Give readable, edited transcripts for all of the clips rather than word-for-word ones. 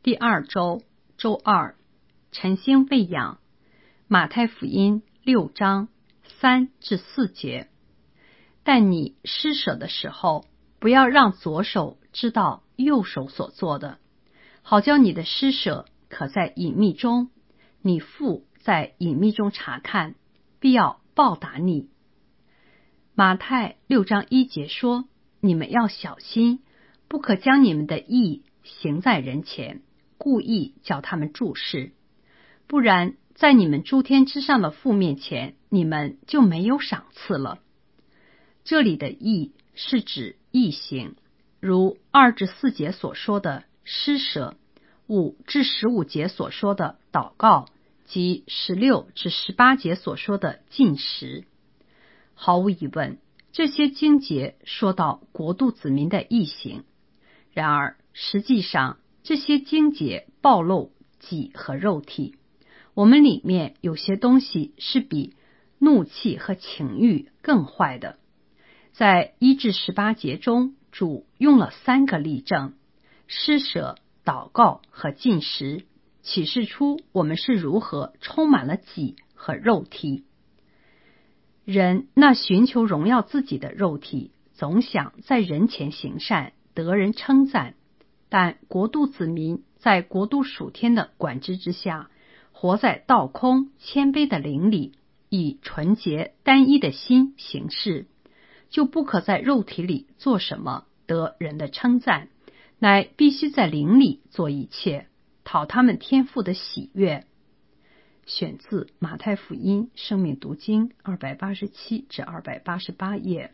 第二周周二，晨星喂养，马太福音6章3至4节。但你施舍的时候，不要让左手知道右手所做的，好叫你的施舍可在隐秘中，你父在隐秘中查看，必要报答你。马太6章1节说，你们要小心，不可将你们的义行在人前，故意叫他们注视，不然在你们诸天之上的父面前，你们就没有赏赐了。这里的义是指义行，如2至4节所说的施舍，5至15节所说的祷告，及16至18节所说的禁食。毫无疑问，这些经节说到国度子民的义行，然而实际上这些经节暴露己和肉体，我们里面有些东西是比怒气和情欲更坏的。在1至18节中，主用了3个例证：施舍、祷告和禁食，启示出我们是如何充满了己和肉体。人那寻求荣耀自己的肉体，总想在人前行善，得人称赞，但国度子民在国度属天的管制之下，活在道空谦卑的灵里，以纯洁单一的心行事，就不可在肉体里做什么得人的称赞，乃必须在灵里做一切，讨他们天父的喜悦。选自马太福音生命读经287至288页。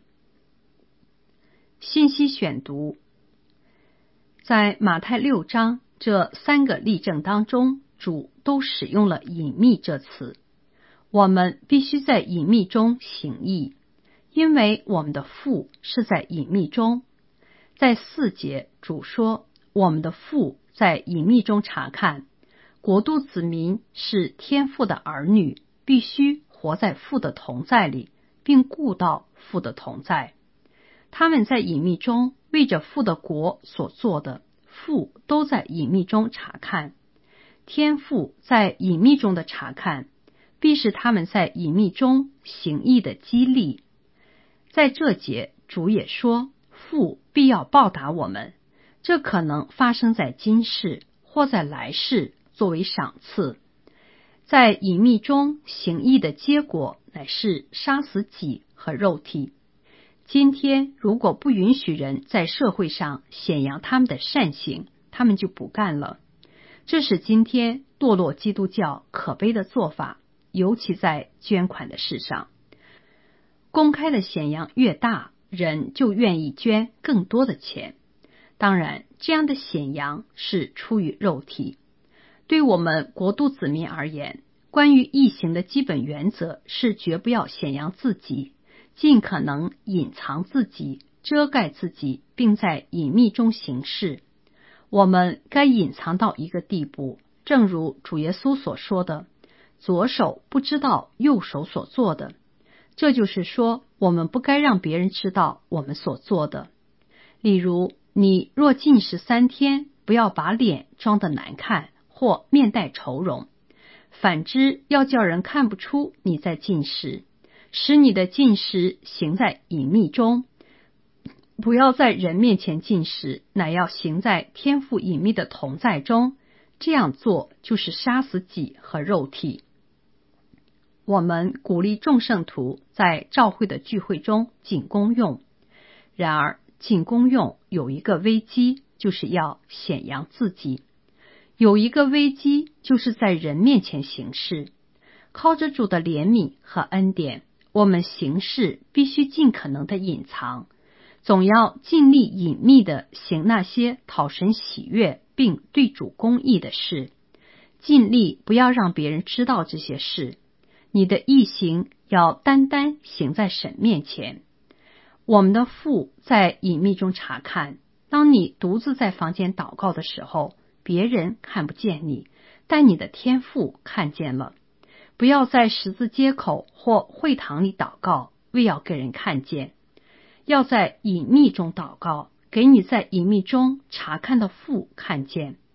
信息选读。在马太6章这3个例证当中，主都使用了隐秘这词。我们必须在隐秘中行义，因为我们的父是在隐秘中。在4节，主说我们的父在隐秘中查看，国度子民是天父的儿女，必须活在父的同在里，并顾到父的同在。他们在隐秘中为着父的国所做的，父都在隐秘中查看。天父在隐秘中的查看，必是他们在隐秘中行义的激励。在这节，主也说父必要报答我们，这可能发生在今世或在来世，作为赏赐。在隐秘中行义的结果，乃是杀死己和肉体。今天如果不允许人在社会上显扬他们的善行，他们就不干了。这是今天堕落基督教可悲的做法，尤其在捐款的事上。公开的显扬越大，人就愿意捐更多的钱。当然，这样的显扬是出于肉体。对我们国度子民而言，关于义行的基本原则是绝不要显扬自己，尽可能隐藏自己，遮盖自己，并在隐秘中行事。我们该隐藏到一个地步，正如主耶稣所说的，左手不知道右手所做的。这就是说，我们不该让别人知道我们所做的。例如，你若禁食3天，不要把脸装得难看，或面带愁容。反之，要叫人看不出你在禁食，使你的禁食行在隐秘中。不要在人面前禁食，乃要行在天父隐秘的同在中。这样做就是杀死己和肉体。我们鼓励众圣徒在教会的聚会中尽功用，然而尽功用有一个危机，就是要显扬自己。有一个危机，就是在人面前行事。靠着主的怜悯和恩典，我们行事必须尽可能的隐藏，总要尽力隐秘的行那些讨神喜悦并对主公义的事，尽力不要让别人知道这些事。你的义行要单单行在神面前。我们的父在隐秘中查看，当你独自在房间祷告的时候，别人看不见你，但你的天父看见了。不要在十字街口或会堂里祷告，为要给人看见。要在隐秘中祷告，给你在隐秘中查看的父看见。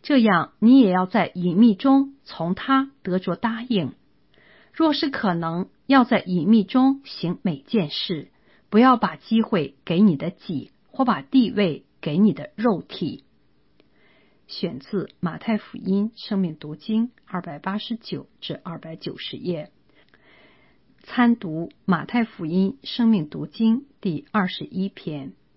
这样你也要在隐秘中从他得着答应。若是可能，要在隐秘中行每件事，不要把机会给你的己，或把地位给你的肉体。选自马太福音生命读经289至290页。参读马太福音生命读经第21篇。